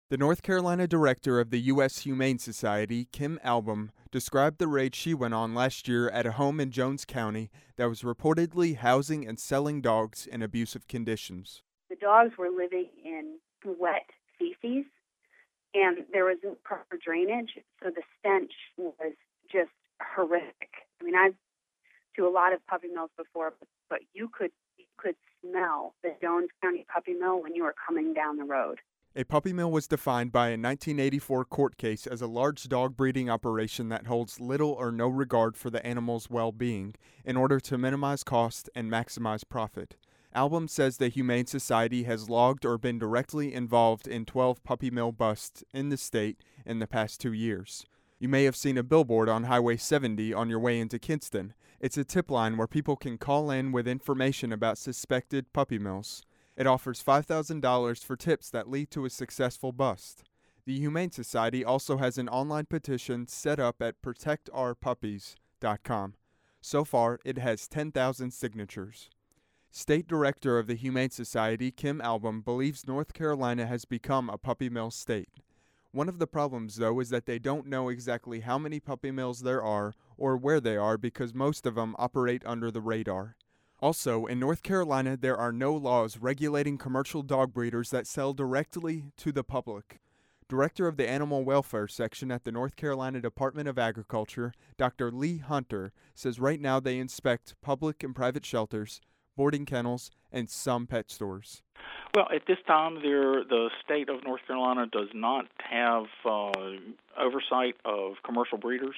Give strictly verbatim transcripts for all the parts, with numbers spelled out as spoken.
The North Carolina director of the U S Humane Society, Kim Albom, described the raid she went on last year at a home in Jones County that was reportedly housing and selling dogs in abusive conditions. The dogs were living in wet feces, and there was no proper drainage, so the stench was just horrific. I mean, I've to a lot of puppy mills before, but, but you could you could smell the Jones County puppy mill when you were coming down the road. A puppy mill was defined by a nineteen eighty-four court case as a large dog breeding operation that holds little or no regard for the animal's well-being in order to minimize cost and maximize profit. Albom says the Humane Society has logged or been directly involved in twelve puppy mill busts in the state in the past two years. You may have seen a billboard on Highway seventy on your way into Kinston. It's a tip line where people can call in with information about suspected puppy mills. It offers five thousand dollars for tips that lead to a successful bust. The Humane Society also has an online petition set up at protect our puppies dot com. So far, it has ten thousand signatures. State Director of the Humane Society, Kim Albom, believes North Carolina has become a puppy mill state. One of the problems, though, is that they don't know exactly how many puppy mills there are or where they are because most of them operate under the radar. Also, in North Carolina, there are no laws regulating commercial dog breeders that sell directly to the public. Director of the Animal Welfare Section at the North Carolina Department of Agriculture, Doctor Lee Hunter, says right now they inspect public and private shelters, boarding kennels, and some pet stores. Well, at this time, there, the state of North Carolina does not have uh, oversight of commercial breeders.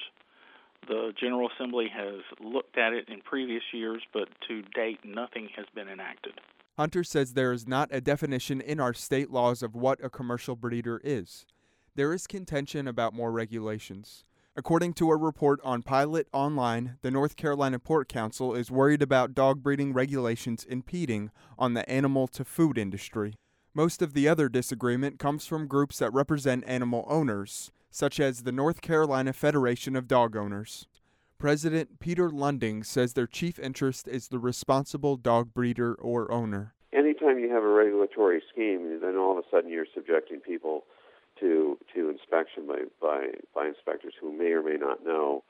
The General Assembly has looked at it in previous years, but to date, nothing has been enacted. Hunter says there is not a definition in our state laws of what a commercial breeder is. There is contention about more regulations. According to a report on Pilot Online, the North Carolina Pork Council is worried about dog breeding regulations impeding on the animal-to-food industry. Most of the other disagreement comes from groups that represent animal owners, such as the North Carolina Federation of Dog Owners. President Peter Lunding says their chief interest is the responsible dog breeder or owner. Anytime you have a regulatory scheme, then all of a sudden you're subjecting people to to inspection by, by, by inspectors who may or may not know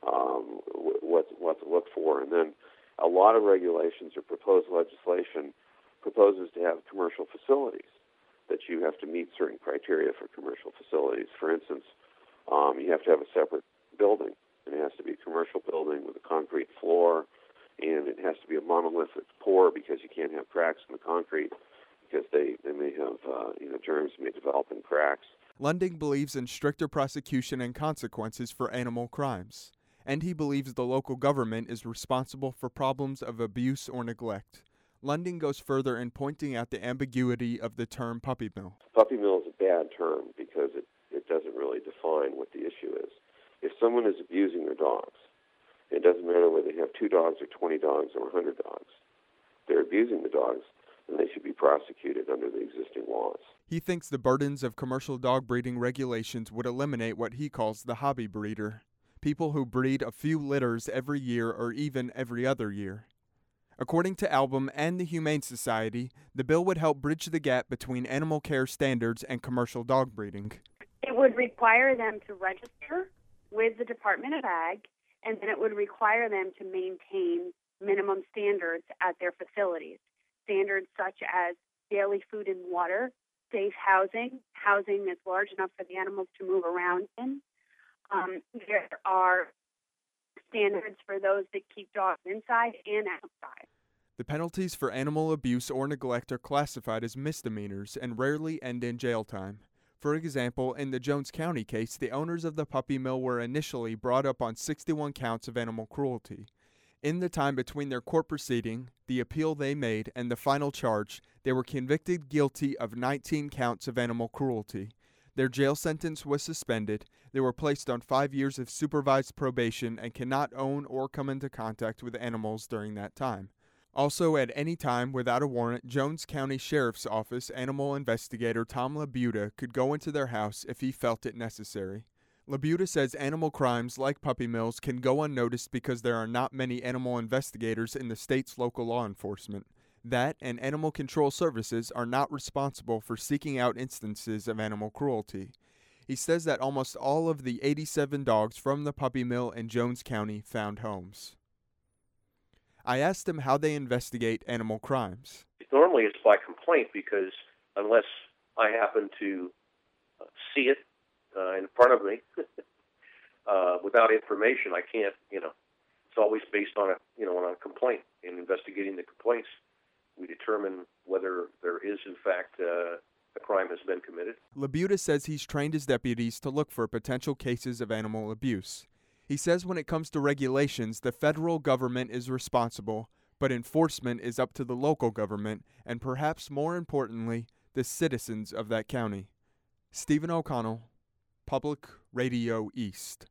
um, what, what to look for. And then a lot of regulations or proposed legislation proposes to have commercial facilities, that you have to meet certain criteria for commercial facilities. For instance, um, you have to have a separate building, and it has to be a commercial building with a concrete floor, and it has to be a monolithic pour because you can't have cracks in the concrete because they, they may have, uh, you know, germs may develop in cracks. Lunding believes in stricter prosecution and consequences for animal crimes, and he believes the local government is responsible for problems of abuse or neglect. Lunding goes further in pointing out the ambiguity of the term puppy mill. Puppy mill is a bad term because it, it doesn't really define what the issue is. If someone is abusing their dogs, it doesn't matter whether they have two dogs or twenty dogs or one hundred dogs. If they're abusing the dogs, then they should be prosecuted under the existing laws. He thinks the burdens of commercial dog breeding regulations would eliminate what he calls the hobby breeder, people who breed a few litters every year or even every other year. According to Albom and the Humane Society, the bill would help bridge the gap between animal care standards and commercial dog breeding. It would require them to register with the Department of Ag, and then it would require them to maintain minimum standards at their facilities. Standards such as daily food and water, safe housing, housing that's large enough for the animals to move around in. Um, there are standards for those that keep dogs inside and outside. The penalties for animal abuse or neglect are classified as misdemeanors and rarely end in jail time. For example, in the Jones County case, the owners of the puppy mill were initially brought up on sixty-one counts of animal cruelty. In the time between their court proceeding, the appeal they made, and the final charge, they were convicted guilty of nineteen counts of animal cruelty. Their jail sentence was suspended. They were placed on five years of supervised probation and cannot own or come into contact with animals during that time. Also, at any time, without a warrant, Jones County Sheriff's Office animal investigator Tom Labuda could go into their house if he felt it necessary. Labuda says animal crimes like puppy mills can go unnoticed because there are not many animal investigators in the state's local law enforcement. That and Animal Control Services are not responsible for seeking out instances of animal cruelty. He says that almost all of the eighty-seven dogs from the puppy mill in Jones County found homes. I asked him how they investigate animal crimes. Normally it's by complaint, because unless I happen to uh, see it uh, in front of me uh, without information, I can't, you know, it's always based on a, you know, on a complaint. In investigating the complaints, we determine whether there is, in fact, uh, a crime has been committed. Labuda says he's trained his deputies to look for potential cases of animal abuse. He says when it comes to regulations, the federal government is responsible, but enforcement is up to the local government and, perhaps more importantly, the citizens of that county. Stephen O'Connell, Public Radio East.